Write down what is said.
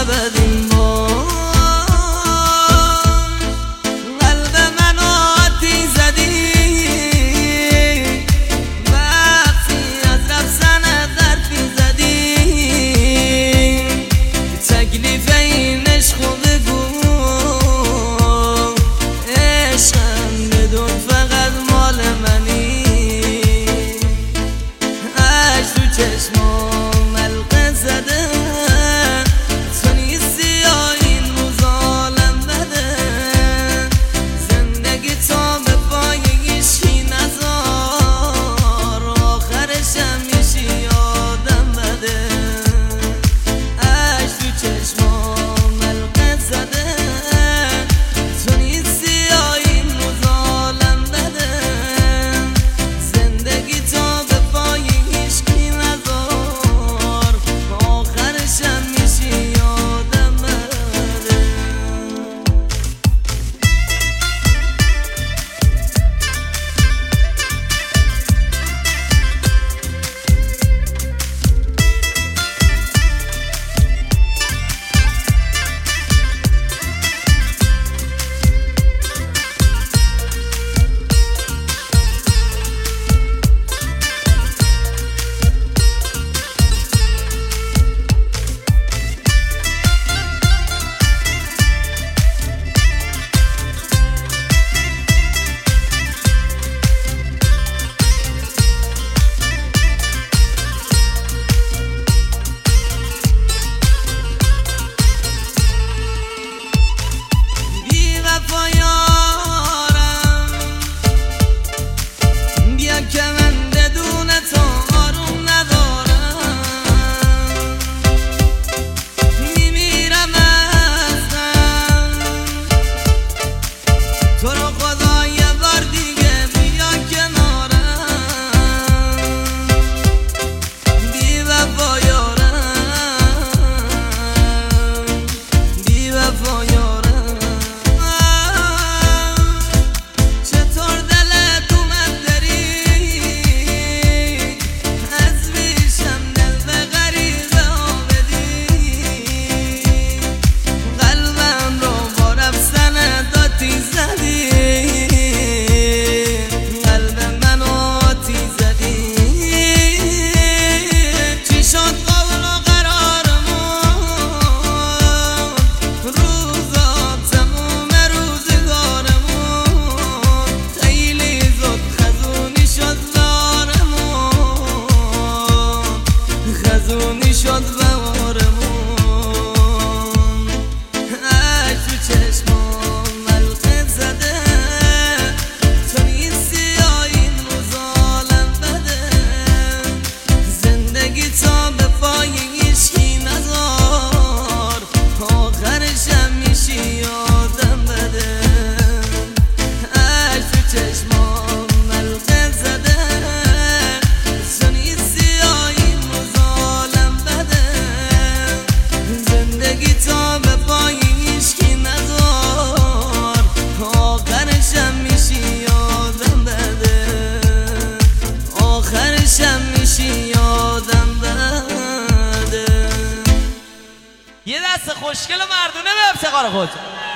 بدیم باش. قلب منو آتیش زدی وقتی از رفتنت حرفی زدی. تکلیف این عشق رو بگو، عشقم بدون فقط مال منی. عشق تو چشمام حلقه زده، تو نیستی یا این روز عالم بده. زندگی تا به پای هیچکی نذار، آخرش همیشه یادم بده. عشق تو چشمام حلقه زده، تو نیستی یا این روز عالم بده. زندگی تا به پای هیچکی نذار، آخرش همیشه یادم بده. بیا که من بدون تو آروم ندارم، میمیرم از غم. تو رو خدا یه بار دیگه بیا کنارم، بی وفا یارم، بی وفا یارم. خزونی شد بارمون. عشق تو چشمام حلقه زده، تو نیستی یا این روز عالم بده. زندگی تا به پای هیچکی نذار، آخرش همیشه یادم بده. عشق تو چشمام حلقه زده، تو نیستی یا این روز عالم بده. زندگی تا به پای هیچکی نذار، آخرش همیشه یادم بده. آخرش همیشه یادم بده. یه دست خوشگل و مردونه به افتخار خود.